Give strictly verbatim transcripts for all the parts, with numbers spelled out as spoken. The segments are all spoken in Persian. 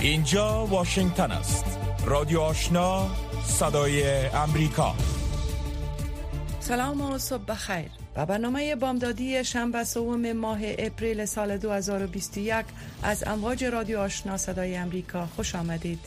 اینجا واشنگتن است. رادیو آشنا، صدای امریکا. سلام و صبح بخیر. با برنامه بامدادی شنبه سوم ماه اپریل سال دو هزار و بیست و یک از امواج رادیو آشنا صدای امریکا خوش آمدید.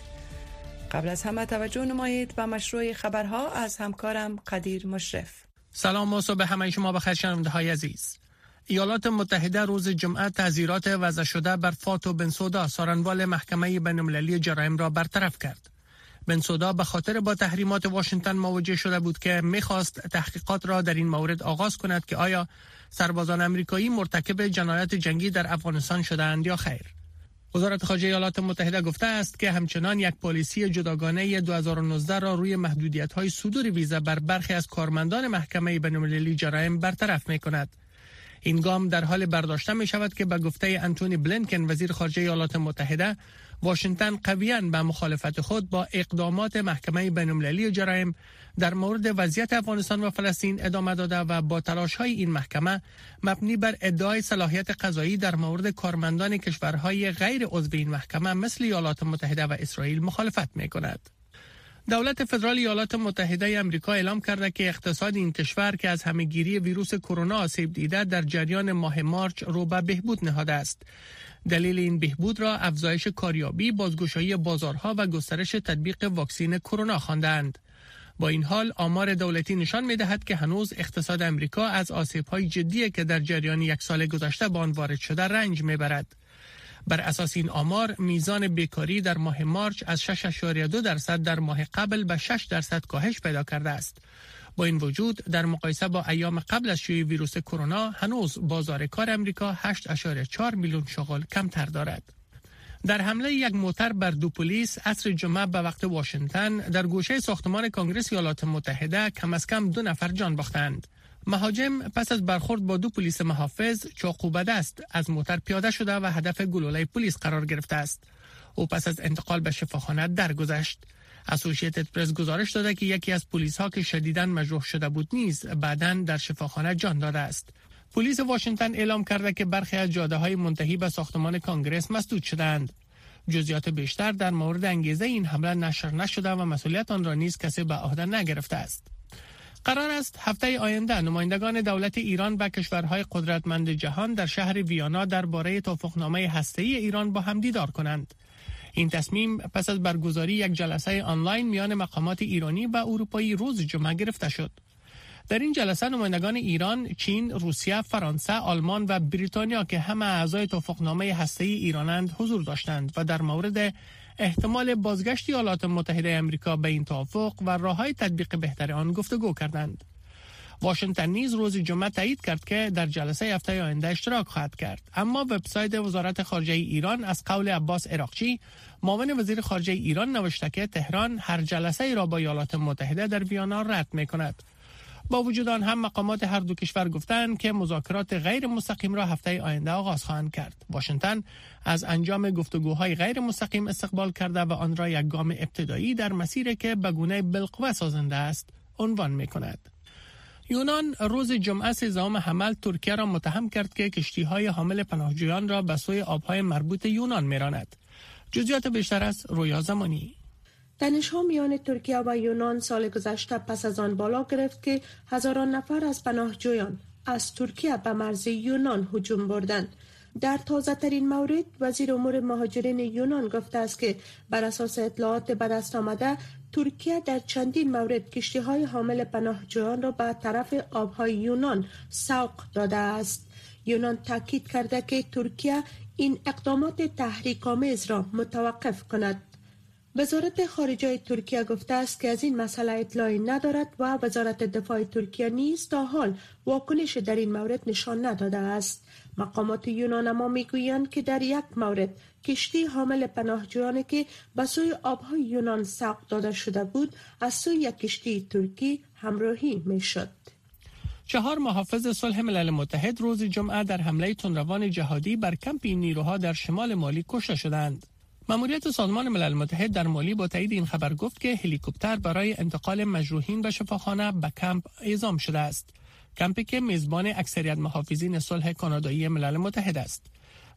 قبل از همه توجه نمایید به مشروع خبرها از همکارم قدیر مشرف. سلام و صبح همه شما بخیر شنونده های عزیز. ایالات متحده روز جمعه تعزیرات وضع شده بر فاتو بنسودا سارنوال محکمه بین‌المللی جرایم را برطرف کرد. بنسودا به خاطر با تحریمات واشنگتن مواجه شده بود که می‌خواست تحقیقات را در این مورد آغاز کند که آیا سربازان آمریکایی مرتکب جنایات جنگی در افغانستان شده‌اند یا خیر. وزارت خارجه ایالات متحده گفته است که همچنان یک پالیسی جداگانه دو هزار و نوزده را روی محدودیت‌های صدور ویزا بر برخی از کارمندان محکمه بین‌المللی جرایم برطرف می‌کند. این گام در حال برداشته می شود که به گفته انتونی بلینکن وزیر خارجه ایالات متحده، واشنگتن قویاً به مخالفت خود با اقدامات محکمه بین‌المللی جرایم در مورد وضعیت افغانستان و فلسطین ادامه داده و با تلاش‌های این محکمه مبنی بر ادعای صلاحیت قضایی در مورد کارمندان کشورهای غیر عضو این محکمه مثل ایالات متحده و اسرائیل مخالفت می کند. دولت فدرال ایالات متحده آمریکا اعلام کرده که اقتصاد این کشور که از همهگیری ویروس کرونا آسیب دیده در جریان ماه مارچ رو به بهبود نهاده است. دلیل این بهبود را افزایش کاریابی، بازگشایی بازارها و گسترش تطبیق واکسن کرونا خواندند. با این حال آمار دولتی نشان می‌دهد که هنوز اقتصاد آمریکا از آسیب‌های جدی که در جریان یک سال گذشته به آن وارد شده رنج می‌برد. بر اساس این آمار میزان بیکاری در ماه مارچ از شش ممیز دو درصد در ماه قبل به شش درصد کاهش پیدا کرده است. با این وجود در مقایسه با ایام قبل از شیوع ویروس کرونا هنوز بازار کار امریکا هشت ممیز چهار میلیون شغل کمتر دارد. در حمله یک موتر بر دو پلیس عصر جمعه به وقت واشنگتن در گوشه ساختمان کنگره ایالات متحده کم از کم دو نفر جان باختند. مهاجم پس از برخورد با دو پلیس محافظ چاقو به دست از موتر پیاده شده و هدف گلوله پلیس قرار گرفته است. او پس از انتقال به شفاخانه درگذشت. اسوسییتد پرس گزارش داده که یکی از پلیس ها که شدیداً مجروح شده بود نیز بعداً در شفاخانه جان داده است. پلیس واشنگتن اعلام کرده که برخی از جاده‌های منتهی به ساختمان کنگره مسدود شده‌اند. جزئیات بیشتر در مورد انگیزه این حمله نشر نشده و مسئولیت آن را نیز کسی به عهده نگرفته است. قرار است هفته آینده نمایندگان دولت ایران و کشورهای قدرتمند جهان در شهر ویانا درباره توافقنامه هسته‌ای ایران با هم دیدار کنند. این تصمیم پس از برگزاری یک جلسه آنلاین میان مقامات ایرانی و اروپایی روز جمعه گرفته شد. در این جلسه نمایندگان ایران، چین، روسیه، فرانسه، آلمان و بریتانیا که همه اعضای توافقنامه هسته‌ای ایرانند حضور داشتند و در مورد احتمال بازگشت ایالات متحده آمریکا به این توافق و راه‌های تطبیق بهتر آن گفتگو کردند. واشنگتن نیز روز جمعه تایید کرد که در جلسه هفته آینده اشتراک خواهد کرد، اما وبسایت وزارت خارجه ایران از قول عباس عراقچی، معاون وزیر خارجه ایران نوشته که تهران هر جلسه ای را با ایالات متحده در ویانا رد می‌کند. با وجود آن هم مقامات هر دو کشور گفتند که مذاکرات غیر مستقیم را هفته آینده آغاز خواهند کرد. واشنگتن از انجام گفتگوهای غیر مستقیم استقبال کرده و آن را یک گام ابتدایی در مسیری که به گونه بالقوه سازنده است عنوان می‌کند. یونان روز جمعه سوم حمل ترکیه را متهم کرد که کشتی‌های حامل پناهجویان را به سوی آب‌های مربوط یونان می‌راند. جزئیات بیشتر از رویا زمانی. تنش‌ها میان ترکیه و یونان سال گذشته پس از آن بالا گرفت که هزاران نفر از پناهجویان از ترکیه به مرز یونان هجوم بردند. در تازه ترین مورد وزیر امور مهاجرین یونان گفته است که بر اساس اطلاعات به دست آمده ترکیه در چندین مورد کشتی‌های حامل پناهجویان را به طرف آب‌های یونان سوق داده است. یونان تاکید کرده که ترکیه این اقدامات تحریک‌آمیز را متوقف کند. وزارت خارجه ترکیه گفته است که از این مسئله اطلاعی ندارد و وزارت دفاع ترکیه نیز تا حال واکنش در این مورد نشان نداده است. مقامات یونان اما میگویند که در یک مورد کشتی حامل پناهجویانی که به سوی آبهای یونان سوق داده شده بود از سوی یک کشتی ترکی همراهی میشد. چهار محافظ صلح ملل متحد روز جمعه در حمله تندروان جهادی بر کمپ این نیروها در شمال مالی کشته شدند. ماموریت سازمان ملل متحد در مالی با تایید این خبر گفت که هلیکوپتر برای انتقال مجروحین به شفاخانه به کمپ اعزام شده است. کمپی که میزبان اکثریت محافظین صلح کانادایی ملل متحد است.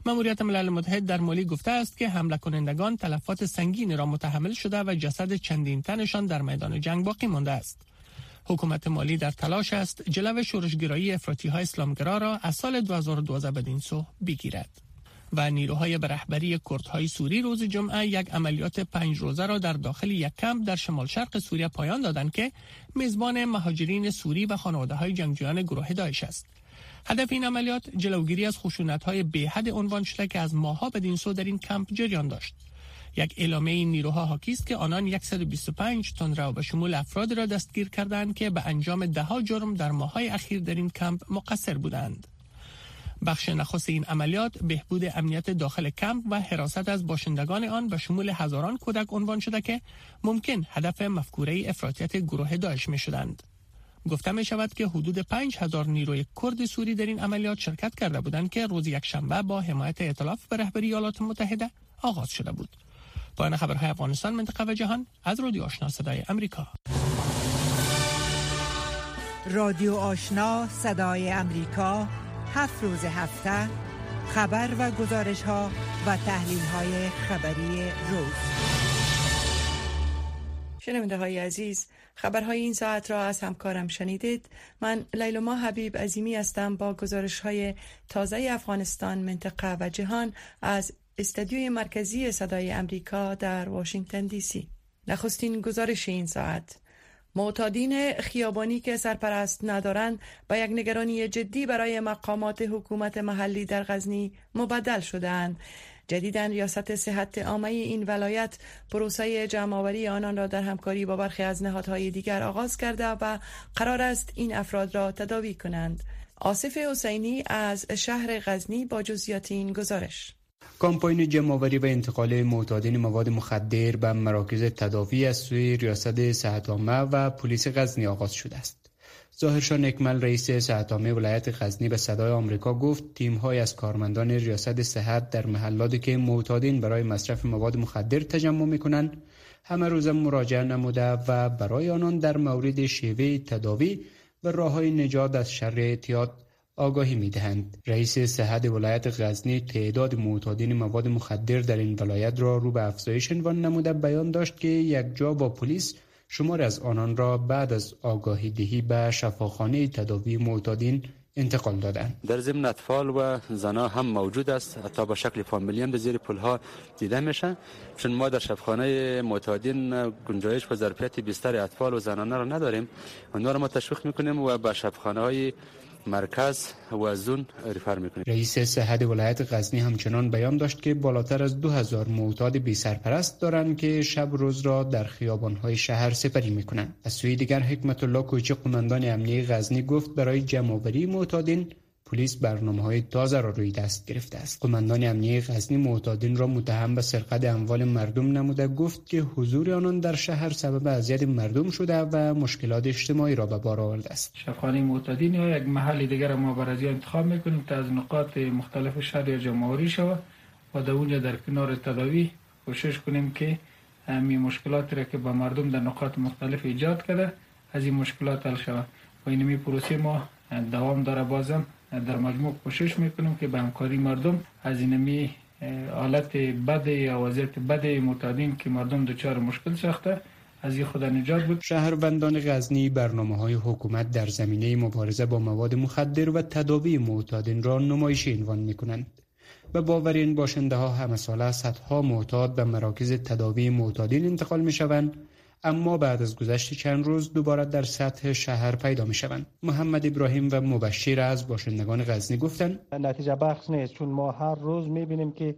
ماموریت ملل متحد در مالی گفته است که حمله کنندگان تلفات سنگینی را متحمل شده و جسد چندین تنشان در میدان جنگ باقی مانده است. حکومت مالی در تلاش است جلو شورشگرایی افراطی‌های اسلامگرا را از سال دو هزار و دوازده بدین سو بگیرد. و نیروهای به رهبری کردهای سوری روز جمعه یک عملیات پنج روزه را در داخل یک کمپ در شمال شرق سوریه پایان دادند که میزبان مهاجرین سوری و خانواده‌های جنگجویان گروه داعش است. هدف این عملیات جلوگیری از خشونت‌های بی‌حد عنوان شده که از ماه‌ها بدین سو در این کمپ جریان داشت. یک اعلامیه این نیروها حاکی است که آنان صد و بیست و پنج تن را به شمول افراد را دستگیر کردند که به انجام ده‌ها جرم در ماه‌های اخیر در این کمپ مقصر بودند. بخش نخست این عملیات بهبود امنیت داخل کمپ و حراست از باشندگان آن به شمول هزاران کودک عنوان شده که ممکن هدف مفکوره افراطیت گروه داعش می شدند. گفته می شود که حدود پنج هزار نیروی کرد سوری در این عملیات شرکت کرده بودند که روز یک شنبه با حمایت ائتلاف به رهبری ایالات متحده آغاز شده بود. پایان خبرهای افغانستان، منطقه و جهان از رادیو آشنا صدای امریکا. رادیو آشنا صدای امریکا، هفت روز هفته خبر و گزارش ها و تحلیل های خبری روز. شنونده های عزیز، خبرهای این ساعت را از همکارم شنیدید. من لیلما حبیب عظیمی هستم با گزارش های تازه افغانستان، منطقه و جهان از استودیوی مرکزی صدای امریکا در واشنگتن دی سی. نخستین گزارش این ساعت: معتادین خیابانی که سرپرست ندارند با یک نگرانی جدی برای مقامات حکومت محلی در غزنی مبدل شدند. جدیداً ریاست صحت عامه این ولایت پروسه جمع‌آوری آنان را در همکاری با برخی از نهادهای دیگر آغاز کرده و قرار است این افراد را تداوی کنند. آصف حسینی از شهر غزنی با جزئیات این گزارش. کامپاین جمع‌آوری و انتقال معتادین مواد مخدر به مراکز تداوی از سوی ریاست صحت عامه و پلیس غزنی آغاز شده است. ظاهرشاه نکمل رئیس صحت عامه ولایت غزنی به صدای آمریکا گفت تیم‌های از کارمندان ریاست صحت در محلاتی که معتادین برای مصرف مواد مخدر تجمع می‌کنند همه روز مراجعه نموده و برای آنان در مورد شیوه تداوی و راه‌های نجات از شر اعتیاد آگاهی می‌دهند. رئیس صحت ولایت غزنی تعداد معتادین مواد مخدر در این ولایت را رو به افزایش عنوان نموده بیان داشت که یک جا با پلیس شمار از آنان را بعد از آگاهی دهی به شفاخانه تداوی معتادین انتقال دادند. در ضمن اطفال و زنان هم موجود است، حتی با شکل فامیلی هم در زیر پلها دیده میشه، چون ما در شفاخانه معتادین گنجایش و ظرفیت بستر اطفال و زنانه را نداریم. اونها را ما تشویق میکنیم و به شفاخانه‌های مرکز و زون ریفر میکنیم. رئیس صحت ولایت غزنی همچنان بیان داشت که بالاتر از دو هزار معتاد بی سرپرست دارند که شب روز را در خیابان‌های شهر سپری میکنند. از سوی دیگر حکمت الله کوچی قماندان امنیه غزنی گفت برای جمع‌آوری معتادین پلیس برنامه‌های تازه را روی دست گرفته است. قماندان امنیه غزنی معتادین را متهم به سرقت اموال مردم نموده گفت که حضور آنان در شهر سبب اذیت مردم شده و مشکلات اجتماعی را به بار آورده است. شفاخانه معتادین یا یک محل دیگر ما برای انتخاب میکنیم تا از نقاط مختلف شهر جمع‌آوری شود و در اونجا در کنار تداوی کوشش کنیم که همین مشکلاتی را که با مردم در نقاط مختلف ایجاد کرده از این مشکلات حل شود و این پروسه ما دوام داره. بازم در مجموع کوشش میکنیم که به همکاری مردم از اینمی حالت بد یا وضعیت بد معتادین که مردم دچار مشکل ساخته از این خود نجات بود. شهروندان غزنی برنامه‌های حکومت در زمینه مبارزه با مواد مخدر و تداوی معتادین را نمایشی عنوان میکنند. به باور این باشنده‌ها همه ساله صدها معتاد به مراکز تداوی معتادین انتقال میشوند، اما بعد از گذشت چند روز دوباره در سطح شهر پیدا می شوند. محمد ابراهیم و مبشر از باشندگان غزنی گفتند نتیجه بخش نیست، چون ما هر روز می بینیم که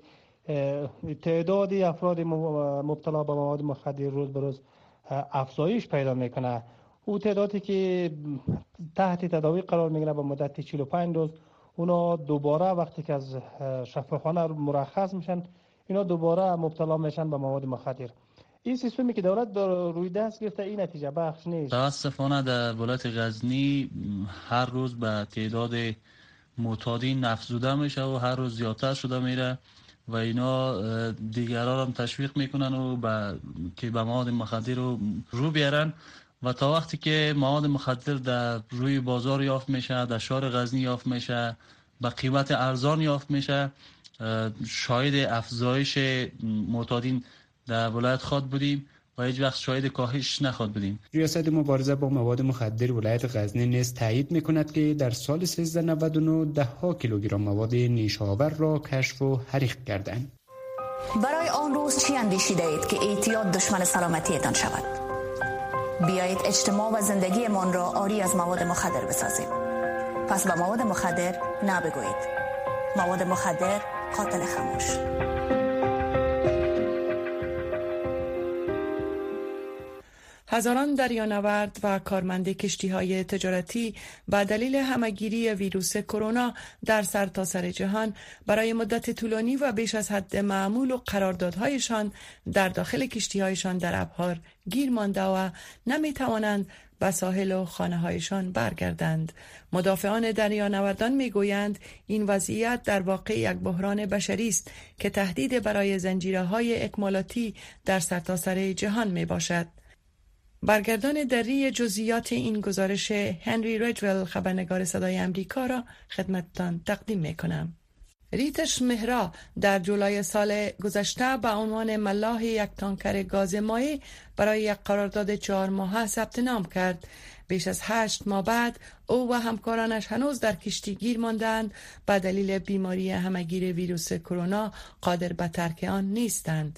تعدادی افراد مبتلا به مواد مخدر روز به روز افزایش پیدا می کنه. او تعدادی که تحت تداوی قرار می گیره به مدت چهل و پنج روز اونا دوباره وقتی که از شفاخانه مرخص میشن اینا دوباره مبتلا میشن به مواد مخدر. این سیستمی که دولت روی دست گرفته این نتیجه بخش نیست. متاسفانه در ولایت غزنی هر روز به تعداد معتادین افزوده میشه و هر روز زیادتر شده میره و اینا دیگران هم تشویق میکنن و با که به مواد مخدر رو رو بیارن و تا وقتی که مواد مخدر در روی بازار یافت میشه، در شهر غزنی یافت میشه، به قیمت ارزان یافت میشه، شاهد افزایش معتادین در ولایت خود بودیم و هیچ وقت شاهد کاهش نخواد بودیم. ریاست مبارزه با مواد مخدر ولایت غزنی نیز تایید می‌کند که در سال سیزده نود و نه ده ها کیلوگرم مواد نیش‌آور را کشف و حریق کردند. برای آن روز چی اندیشیده اید که اعتیاد دشمن سلامتیتان شود؟ بیایید اجتماع و زندگیمان را عاری از مواد مخدر بسازیم. پس به مواد مخدر نبگویید. مواد مخدر قاتل خاموش. هزاران دریانورد و کارمند کشتی‌های تجارتی به دلیل همه‌گیری ویروس کرونا در سرتاسر جهان برای مدت طولانی و بیش از حد معمول و قراردادهایشان در داخل کشتی‌هایشان در ابحار گیر مانده و نمی‌توانند به ساحل و خانه‌هایشان برگردند. مدافعان دریانوردان می‌گویند این وضعیت در واقع یک بحران بشری است که تهدید برای زنجیره‌های اکمالاتی در سرتاسر جهان می‌باشد. برگردان دری جزئیات این گزارش هنری رجول، خبرنگار صدای امریکا، را خدمتتان تقدیم می‌کنم. ریتش مهرا در جولای سال گذشته به عنوان ملاح یک تانکر گاز مایع برای یک قرارداد چهار ماهه ثبت نام کرد. بیش از هشت ماه بعد او و همکارانش هنوز در کشتی گیر ماندند به دلیل بیماری همه‌گیر ویروس کرونا قادر به ترک آن نیستند.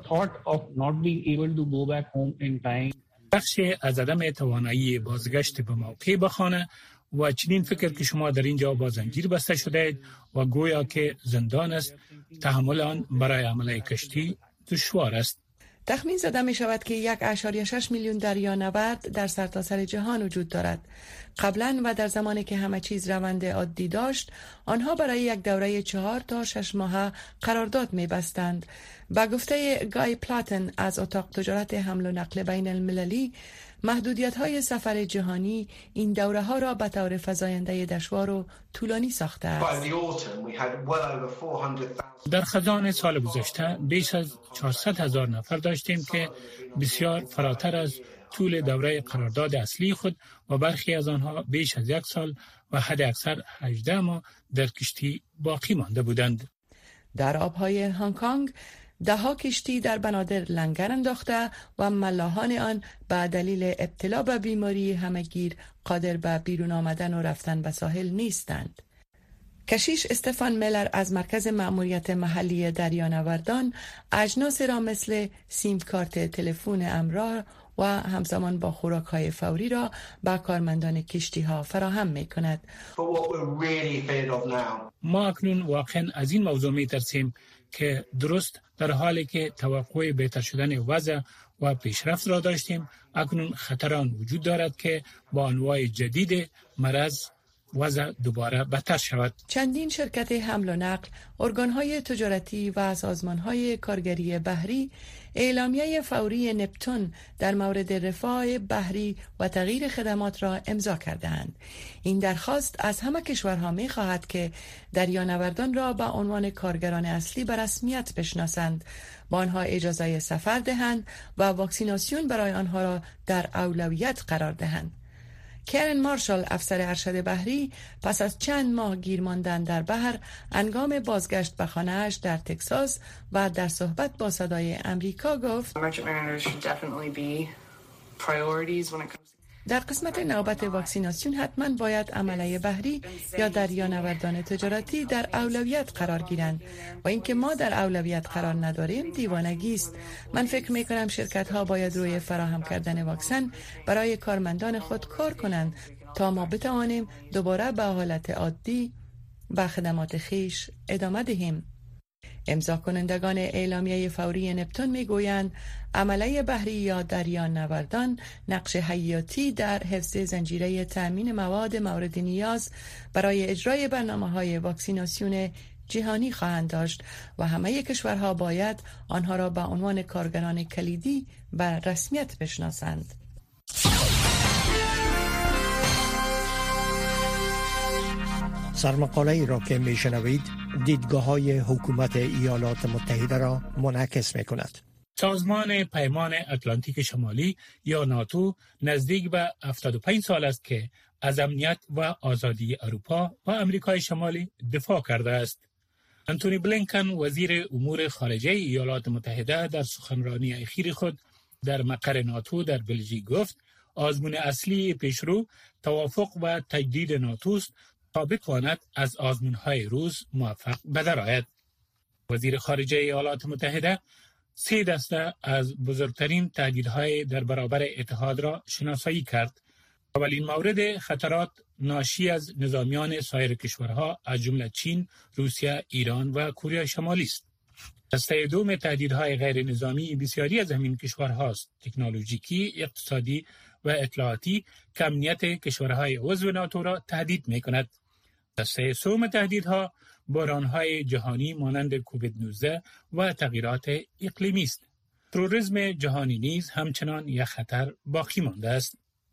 بخشی از عدم توانایی بازگشت به موقع به خانه و چنین فکر که شما در اینجا با زنجیر بسته شده اید و گویا که زندان است، تحمل آن برای عمله کشتی دشوار است. تخمین زده می شود که یک اشاریه شش میلیون دریانورد در سرتاسر جهان وجود دارد. قبلا و در زمانی که همه چیز روند عادی داشت، آنها برای یک دوره چهار تا شش ماهه قرارداد می بستند. با گفته گای پلاتن از اتاق تجارت حمل و نقل بین المللی، محدودیت‌های سفر جهانی این دوره ها را به طور فزاینده دشوار و طولانی ساخته است. در خزان سال گذشته بیش از چهارصد هزار نفر داشتیم که بسیار فراتر از طول دوره قرارداد اصلی خود و برخی از آنها بیش از یک سال و حد اکثر هجده ماه در کشتی باقی مانده بودند. در آبهای هنگ کنگ ده ها کشتی در بنادر لنگر انداخته و ملاحان آن به دلیل ابتلا به بیماری همه‌گیر قادر به بیرون آمدن و رفتن به ساحل نیستند. کشیش استفان میلر از مرکز مأموریت محلی دریانوردان اجناس را مثل سیم کارت تلفن امرار و همزمان با خوراک‌های فوری را به کارمندان کشتی‌ها فراهم می‌کند. ما اکنون واقعا از این موضوع می‌ترسیم که درست در حالی که توقع بهتر شدن وضع و پیشرفت را داشتیم، اکنون خطران وجود دارد که با انواع جدید مرض وضع دوباره بدتر شود. چندین شرکت حمل و نقل، ارگان‌های تجارتی و سازمان‌های کارگری بحری اعلامیه فوری نپتون در مورد رفاه بحری و تغییر خدمات را امضا کردند. این درخواست از همه کشورها می‌خواهد که دریانوردان را به عنوان کارگران اصلی به رسمیت بشناسند، با آنها اجازه سفر دهند و واکسیناسیون برای آنها را در اولویت قرار دهند. کرن مارشال، افسر ارشد بحری، پس از چند ماه گیر ماندن در بحر، هنگام بازگشت به خانه‌اش در تگزاس و در صحبت با صدای امریکا گفت: در قسمت نوبت واکسیناسیون حتما باید عمله بحری یا دریانوردان تجارتی در اولویت قرار گیرند و اینکه ما در اولویت قرار نداریم دیوانگی است. من فکر می کنم شرکت ها باید روی فراهم کردن واکسن برای کارمندان خود کار کنند تا ما بتوانیم دوباره به حالت عادی به خدمات خیش ادامه دهیم. امضا کنندگان اعلامیه فوری نپتون میگویند عمله بحری یا دریانوردان نقش حیاتی در حفظ زنجیره تأمین مواد مورد نیاز برای اجرای برنامه‌های واکسیناسیون جهانی خواهند داشت و همه کشورها باید آنها را به عنوان کارگران کلیدی به رسمیت بشناسند. سرمقاله ای را که میشنوید دیدگاه های حکومت ایالات متحده را منعکس می کند. سازمان پیمان اتلانتیک شمالی یا ناتو نزدیک به هفتاد و پنج سال است که از امنیت و آزادی اروپا و امریکای شمالی دفاع کرده است. انتونی بلینکن وزیر امور خارجه ایالات متحده در سخنرانی اخیر خود در مقر ناتو در بلژیک گفت آزمون اصلی پیشرو توافق و تجدید ناتو است تا بتواند از آزمون‌های روز موفق بدرآید. وزیر خارجه ایالات متحده سه دسته از بزرگترین تهدیدهای در برابر اتحاد را شناسایی کرد. اولین مورد خطرات ناشی از نظامیان سایر کشورها از جمله چین، روسیه، ایران و کره شمالی است. دسته دوم تهدیدهای غیر نظامی بسیاری از همین کشورهاست: تکنولوژیکی، اقتصادی و اطلاعاتی که امنیت کشورهای عضو ناتو را تهدید می‌کند. دسته سوم تهدیدها بحران‌های جهانی مانند کووید نوزده و تغییرات اقلیمی است. تروریسم جهانی نیز همچنان یک خطر باقی مانده است.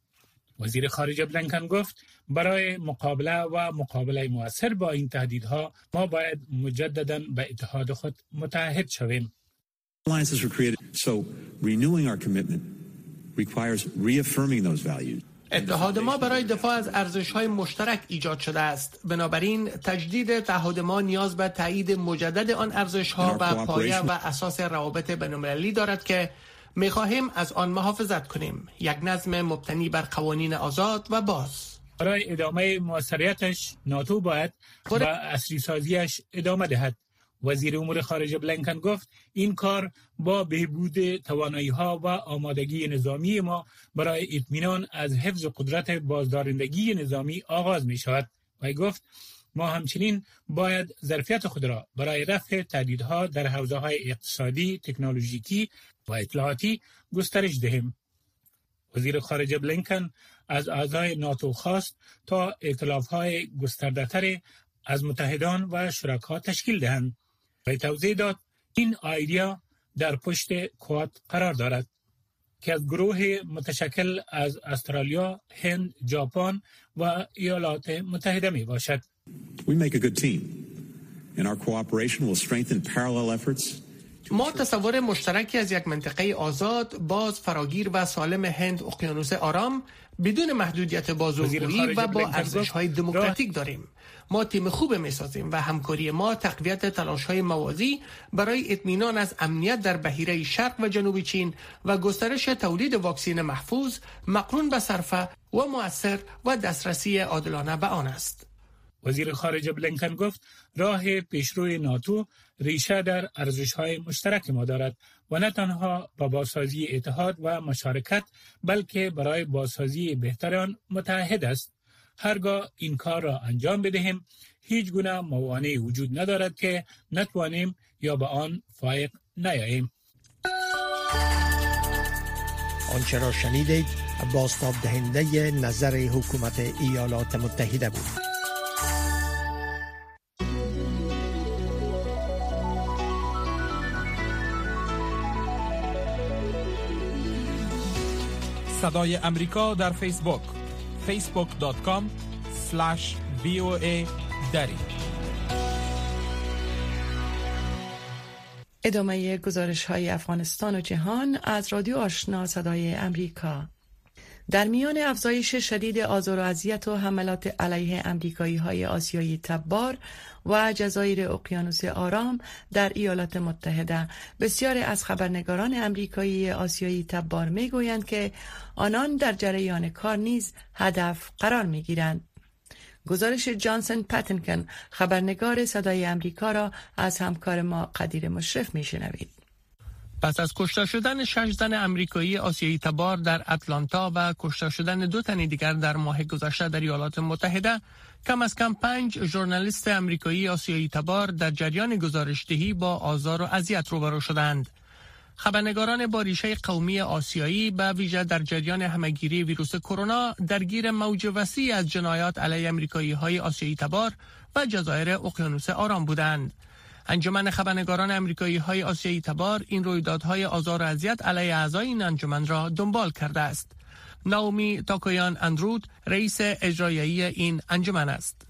وزیر خارجه بلینکن گفت برای مقابله و مقابله مؤثر با این تهدیدها ما باید مجدداً به اتحاد خود متحد شویم. Alliances were created, so renewing our commitment requires reaffirming those values. اتحاد ما برای دفاع از ارزش‌های مشترک ایجاد شده است. بنابراین تجدید تعهد ما نیاز به تایید مجدد آن ارزش‌ها و پایه و اساس روابط بین‌المللی دارد که می‌خواهیم از آن محافظت کنیم. یک نظم مبتنی بر قوانین آزاد و باز. برای ادامه موثریتش ناتو باید به عصری سازیش ادامه دهد. وزیر امور خارجه بلینکن گفت این کار با بهبود توانایی‌ها و آمادگی نظامی ما برای اطمینان از حفظ قدرت بازدارندگی نظامی آغاز می‌شود. و گفت ما همچنین باید ظرفیت خود را برای رفع تهدیدها در حوزه‌های اقتصادی، تکنولوژیکی و اطلاعاتی گسترش دهیم. وزیر خارجه بلینکن از اعضای ناتو خواست تا ائتلاف‌های گسترده‌تر از متحدان و شرکا تشکیل دهند. و توضیح داد این ایده در پشت کواد قرار دارد که از گروه متشکل از استرالیا، هند، ژاپن و ایالات متحده می باشد. We make a good team and our cooperation will strengthen parallel efforts. ما تصور مشترکی از یک منطقه آزاد، باز، فراگیر و سالم هند اقیانوس آرام بدون محدودیت بازوگویی و با ارزش‌های دموکراتیک داریم. ما تیم خوب می‌سازیم و همکاری ما تقویت تلاش‌های موازی برای اطمینان از امنیت در بحیره شرق و جنوب چین و گسترش تولید واکسن محفوظ، مقرون به صرفه و مؤثر و دسترسی عادلانه به آن است. وزیر خارجه بلینکن گفت راه پیشروی ناتو ریشه در ارزش‌های مشترک ما دارد و نه تنها با بازسازی اتحاد و مشارکت بلکه برای بازسازی بهتر آن متحد است. هرگاه این کار را انجام بدهیم هیچ گونه موانعی وجود ندارد که نتوانیم یا به آن فائق نیاییم. آنچه را شنیدید بازتاب دهنده نظر حکومت ایالات متحده بود. صدای امریکا در فیسبوک فیسبوک دات کام اسلش وی او ای دری. ادامه گزارش های افغانستان و جهان از رادیو آشنا صدای امریکا. در میان افزایش شدید آزار و اذیت و حملات علیه امریکایی های آسیایی تبار و جزایر اقیانوس آرام در ایالات متحده، بسیاری از خبرنگاران امریکایی آسیایی تبار می گویند که آنان در جریان کار نیز هدف قرار می گیرند. گزارش جانسن پتنکن خبرنگار صدای امریکا را از همکار ما قدیر مشرف می شنوید. پس از کشته شدن شش زن امریکایی آسیایی تبار در اتلانتا و کشته شدن دو تن دیگر در ماه گذشته در ایالات متحده، کم از کم پنج ژورنالیست امریکایی آسیایی تبار در جریان گزارشدهی با آزار و اذیت روبرو شدند. خبرنگاران با ریشه قومی آسیایی به ویژه در جریان همهگیری ویروس کرونا درگیر موج وسیع از جنایات علیه امریکایی‌های آسیایی تبار و جزایر اقیانوس آرام بودند. انجمن خبرنگاران امریکایی‌های آسیایی تبار این رویدادهای آزار و اذیت علیه اعضای این انجمن را دنبال کرده است. ناومی تاکویان اندرود رئیس اجرایی این انجمن است.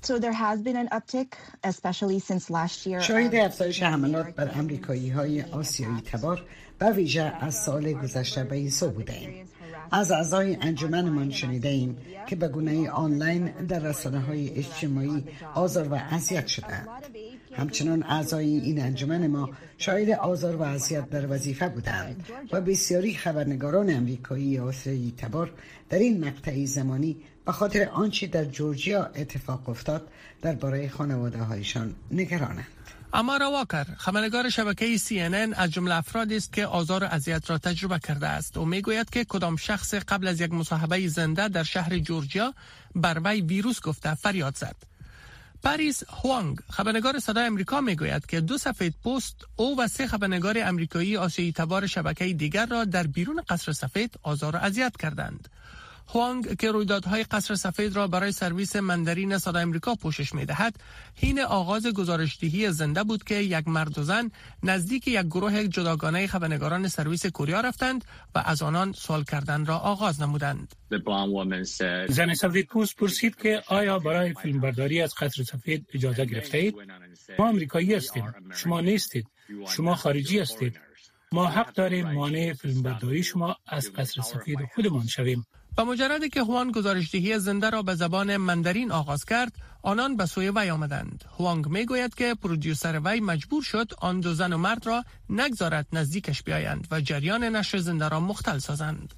شاهد افزایش حملات بر امریکایی‌های آسیایی تبار به ویژه از سال گذشته به این سو بودیم. از اعضای انجمنمان شنیده ایم که به گونه آنلاین در رسانه‌های اجتماعی آزار و اذیت شدند. همچنان اعضای این انجمن ما شاهد آزار و اذیت در وظیفه بودند و بسیاری خبرنگاران امریکایی آسیایی تبار در این مقطع زمانی به خاطر آنچه در جورجیا اتفاق افتاد درباره خانواده هایشان نگرانند. آمارا واکر، خبرنگار شبکه سی ان ان، از جمله افرادی است که آزار و اذیت را تجربه کرده است و میگوید که کدام شخص قبل از یک مصاحبه زنده در شهر جورجیا بر وی ویروس گفته فریاد زد. پاریس هوانگ، خبرنگار صدای امریکا، میگوید که دو سفید پوست او و سه خبرنگار امریکایی آسیایی تبار شبکه دیگر را در بیرون قصر سفید آزار و اذیت کردند. هوانگ که رویدادهای قصر سفید را برای سرویس مندرین صدای امریکا پوشش می‌دهد، حین آغاز گزارشدهی زنده بود که یک مرد و زن نزدیک یک گروه جداگانه خبرنگاران سرویس کوریا رفتند و از آنان سوال کردن را آغاز نمودند. زن سفید پوست پرسید که آیا برای فیلمبرداری از قصر سفید اجازه گرفته اید؟ ما امریکایی هستیم، شما نیستید، شما خارجی هستید. ما حق داریم مانع فیلمبرداری شما از قصر سفید خودمان شویم. با مجردی که هوان گزارشدهی زنده را به زبان مندرین آغاز کرد، آنان به سوی وی آمدند. هوانگ میگوید که پرودیوسر وی مجبور شد آن دو زن و مرد را نگذارد نزدیکش بیایند و جریان نشر زنده را مختل سازند.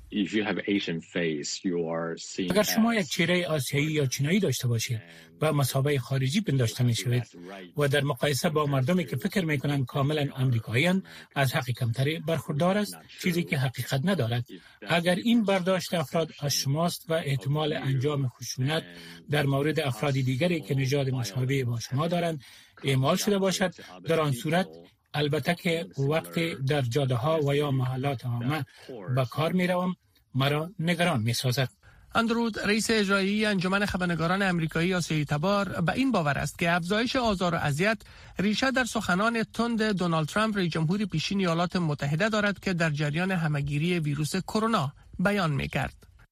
اگر شما یک چهره آسیایی یا چینایی داشته باشید و مسابقه خارجی پنداشته می شوید و در مقایسه با مردمی که فکر می کنند کاملا امریکایی‌اند از حق کمتری برخوردار است، چیزی که حقیقت ندارد. اگر این برداشت افراد از شماست و احتمال انجام خشونت در مورد افراد دیگری که نژاد مشابه با شما دارند اعمال شده باشد، در آن صورت البته که وقتی در جاده ها و یا محلات عامه به کار می روم مرا نگران می سازد. اندرود، رئیس اجرایی انجمن خبرنگاران امریکایی آسیایی تبار، به این باور است که افزایش آزار و اذیت ریشه در سخنان تند دونالد ترامپ رئیس جمهور پیشین ایالات متحده دارد که در جریان همهگیری ویروس کرونا بیان می کرد.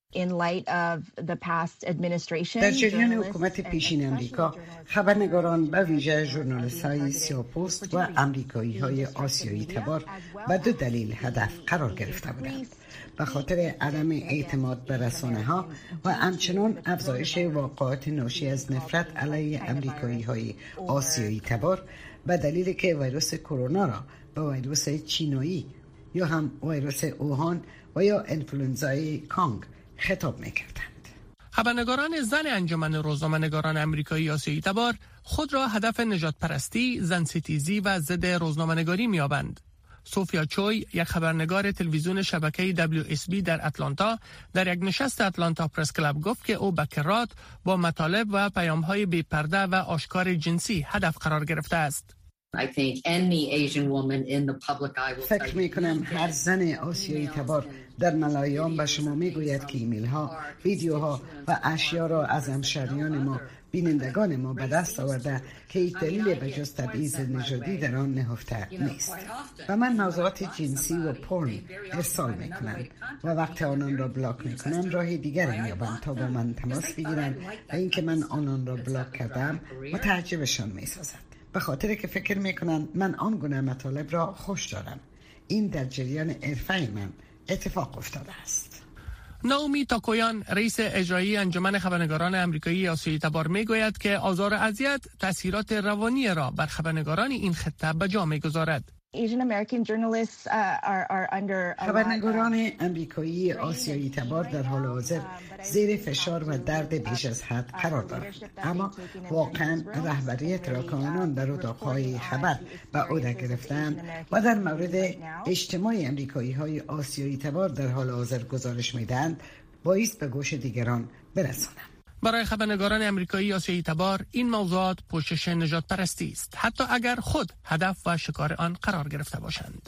در جریان حکومت پیشین امریکا، خبرنگاران به ویژه ژورنالیست‌های سیاه‌پوست و امریکایی‌های آسیایی تبار به دو دلیل هدف قرار گرفته بودند: به خاطر عدم اعتماد به رسانه‌ها و همچنان افزایش واقعات ناشی از نفرت علیه امریکایی‌های آسیایی تبار به دلیلی که ویروس کرونا را به ویروس چینایی یا هم ویروس اوهان و یا انفلوئنزای کانگ خطاب می‌کردند. خبرنگاران زن انجمن روزنامه‌نگاران امریکایی آسیایی تبار خود را هدف نژاد پرستی، زن ستیزی و ضد روزنامه‌نگاری می‌یابند. سوفیا چوی، یک خبرنگار تلویزیون شبکه دبلیو اس بی در اتلانتا، در یک نشست اتلانتا پرس کلاب گفت که او به کرات با مطالب و پیام‌های بی‌پرده و آشکار جنسی هدف قرار گرفته است. فکر می کنم هر زن آسیایی تبار در ملایام به شما می گوید که ایمیل ها، ویدیوها و اشیا را از همشهریان ما، بینندگان ما به دست آورده که هیچ دلیل به جز تبعیض نژادی در آن نهفته نیست و من موضوعات جنسی و پورن ارسال می کنم و وقتی آنان را بلاک می کنم راه دیگری می یابند تا با من تماس بگیرند و اینکه من آنان را بلاک کردم متعجبشان می سازد، به خاطر که فکر میکنن من آن گونه مطالب را خوش دارم. این در جریان عرفه من اتفاق افتاده است. ناومی تاکویان، رئیس اجرایی انجمن خبرنگاران امریکایی آسیایی تبار، میگوید که آزار و اذیت تاثیرات روانی را بر خبرنگاران این خطه به جا میگذارد. خبرنگاران امریکایی آسیایی تبار در حال حاضر زیر فشار و درد بیش از حد قرار دارند، اما واقعا رهبریت را که آنان در اتاقهای خبر به عهده گرفتند و در مورد اجتماع امریکایی های آسیایی تبار در حال حاضر گزارش میدهند باعث به گوش دیگران برسانند. برای خبرنگاران امریکایی آسیایی تبار این موضوعات پوشش نژاد پرستی است، حتی اگر خود هدف و شکار آن قرار گرفته باشند.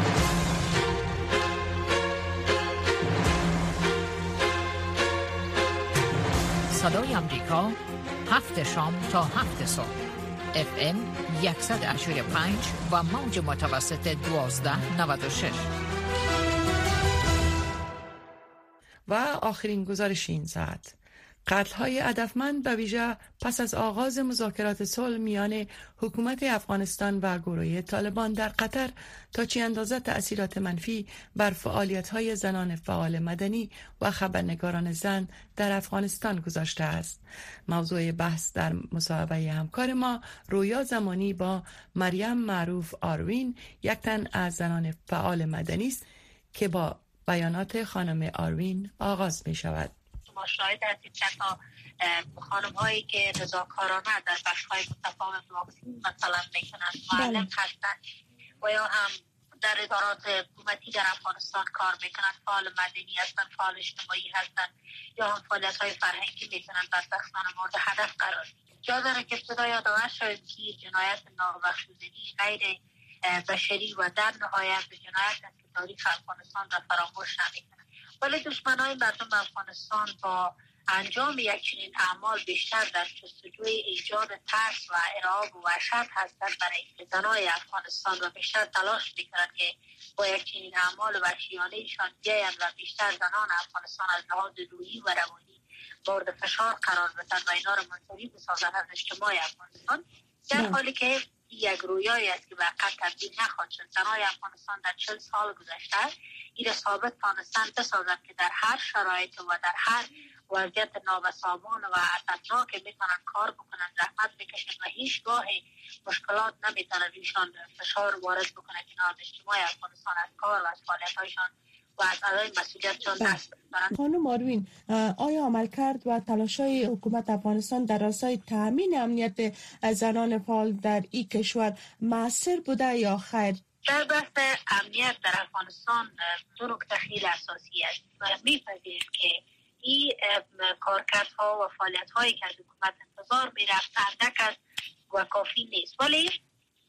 صدای امریکا، هفت شام تا هفت صبح، اف ام صد و هشتاد و پنج و موج متوسط دوازده نود و شش. و آخرین گزارش این ساعت: قتل‌های هدفمند به ویژه پس از آغاز مذاکرات صلح میان حکومت افغانستان و گروه طالبان در قطر تا چه اندازه تأثیرات منفی بر فعالیت‌های زنان فعال مدنی و خبرنگاران زن در افغانستان گذاشته است. موضوع بحث در مصاحبه همکار ما رویا زمانی با مریم معروف آروین، یک تن از زنان فعال مدنی است که با بیانات خانم آروین آغاز می شود. ما شاهد هستیم که تا خانم هایی که رضاکارانه در بخش های متفاوت واکسین مثلا میکنند، معلم هستند و یا هم در ادارات حکومتی در افغانستان کار میکنند، فعال مدنی هستند، فعال اجتماعی هستند یا هم فعالیت های فرهنگی میکنند، بدبختان مورد هدف قرار میگیرند. جا داره که ابتدا یادآور شود که جنایت نابخشودنی غیر بشری و در نهایت به جنایت است که تاریخ افغانستان را فراموش نمیکنند. ولی دشمنای مردم افغانستان با انجام یک چنین اعمال بیشتر در جستجوی ایجاد ترس و ارعاب و وحشت هستند برای زنای افغانستان و بیشتر تلاش میکنند که با یک چنین اعمال وحشیانه‌شان بیایند و بیشتر زنان افغانستان از لحاظ روحی و روانی مورد فشار قرار بدن و اینا را منزوی بسازند از اجتماع افغانستان، در حالی که یک رویایی است که به حقیقت تبدیل نخواهد شد. زنای افغانستان در چهل سال گذشته این ثابت تانستند بسازند که در هر شرایط و در هر وضعیت نابسامان و اسفناک میتونن کار بکنن، زحمت بکشن و هیچگاه مشکلات نمیتونن ایشان فشار وارد بکنن کنار اجتماع افغانستان از کار و از فعالیت‌هایشان و از ادای مسئولیتشان دست بردارن. خانم آروین، آیا عملکرد و تلاش‌های حکومت افغانستان در راستای تأمین امنیت زنان فعال در این کشور موثر بوده یا خیر؟ در بحث امنیت در افغانستان دو نکته خیلی اساسی است و می‌پذیریم که این کارکردها و فعالیت‌هایی که از حکومت انتظار می‌رفت اندک است و کافی نیست. ولی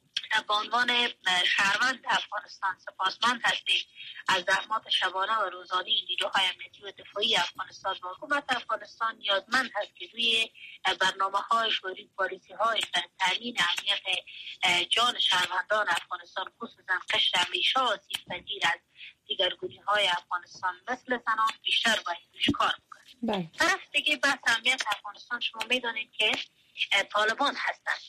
به عنوان شهروند افغانستان سپاسمند هستیم از زحمات شبانه و روزانه نیروهای امنیتی و دفاعی افغانستان و حکومت افغانستان نیازمند هست که روی برنامه‌هایش و روی پالیسی‌هایش در تامین امنیت جان شهروندان افغانستان، خصوصا قشر همیشه آسیب‌پذیر از دیگرگونی‌های افغانستان مثل زنان بیشتر باید روش کار بکنه. طرف دیگه بحث امنیت افغانستان شما می‌دانید که طالبان هستند.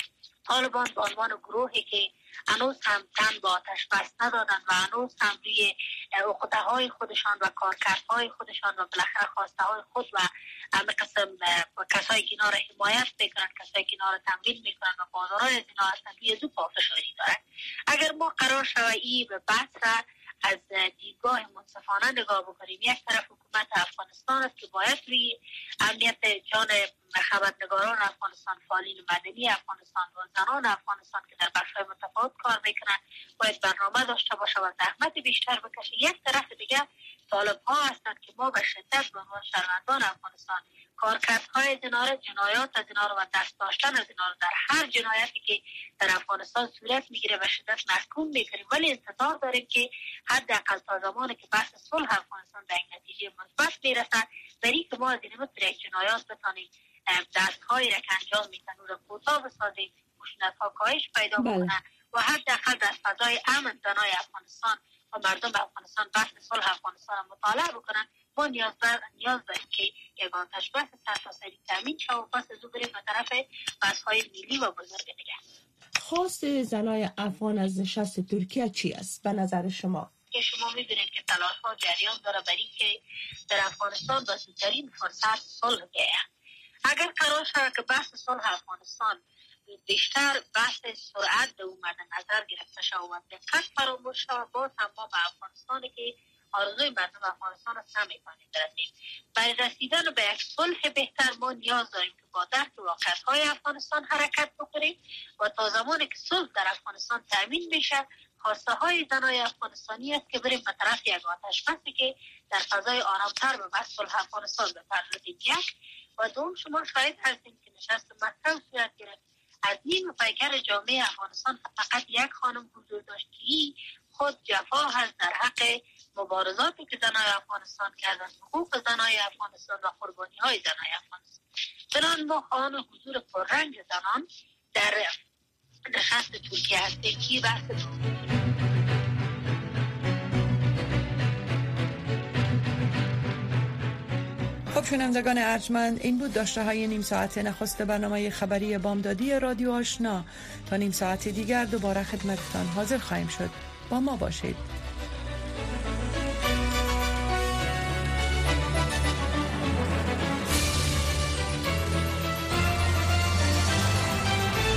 طالبان به عنوان گروهی که هنوز هم تن به آتش بس ندادن و هنوز هم روی عقده‌های خودشان و کارکردهای خودشان و بالاخره خواسته خود و همه قسم کسایی که اینا را حمایت میکنن، کسایی که اینا را تمویل میکنن و بازارهای از اینا هستن روی دو پافشاری دارن. اگر ما قرار شود این به بحث را از دیدگاه منصفانه نگاه بکنیم، یک طرف حکومت افغانستان است که باید روی امنیت جان خبرنگاران افغانستان، فعالین مدنی افغانستان و زنان افغانستان که در بخش‌های متفاوت کار میکنن باید برنامه داشته باشه و زحمت بیشتر بکشه. یک طرف دیگه طالب‌ها هستند که ما به شدت به عنوان شهروندان افغانستان کارکردهای از اینا را، جنایات از اینا را و دست داشتن از اینا را در هر جنایتی که در افغانستان صورت میگیره به شدت محکوم میکنیم، ولی انتظار داریم که حداقل تا زمانی که بحث صلح افغانستان به این نتیجه مثبت میرسد، برای که ما از این مثل یک جنایات بتانیم دستهایی را که انجام میدن او را کوتاه بسازیم، خشونت‌ها کاهش پیدا بکنه و حداقل در فضای امن زنای افغانستان و مردم افغانستان بحث صلح افغانستان را مطالعه بکنن. ما نیاز بر نیاز داریم که یک آتش بس سرتاسری تامین شود و پس از او بریم به طرف بحث‌های ملی و بزرگ دیگه. خواست زنای افغان از نشست ترکیه چی است به نظر شما؟ که شما می‌بینید که تلاش‌ها جریان داره برای که در افغانستان با زودترین فرصت صلح بیاید. اگر قرار شود که بحث صلح افغانستان بیشتر بحث سرعت به او مد نظر گرفته شود و دقت فراموش شود، باز هم ما به افغانستانی که آرزوی مردم افغانستان را نمی‌توانیم برسیم. برای رسیدن به یک صلح بهتر ما نیاز داریم که با درک واقعیت‌های افغانستان حرکت بکنیم و تا زمانی که صلح در افغانستان تامین بشه، خواسته های زنای افغانستانی است که بریم به طرف یک آتش بسی که در فضای آرامتر به بحث صلح افغانستان بپردازیم. یک و دوم، شما شاهد هستیم که نشست مطلع صورت گرفت. از نیم پیکر جامعه افغانستان فقط یک خانم حضور داشت که خود جفا هست در حق مبارزاتی که زنای افغانستان کردن، حقوق زنای افغانستان و قربانی های زنای افغانستان. چنان ما خواهان حضور پررنگ زنان در نشست ترکیه هستیم که بحث خب شنوندگان ارجمند، این بود داشته های نیم ساعت نخست برنامه خبری بامدادی رادیو آشنا. تا نیم ساعت دیگر دوباره خدمتتان حاضر خواهیم شد. با ما باشید.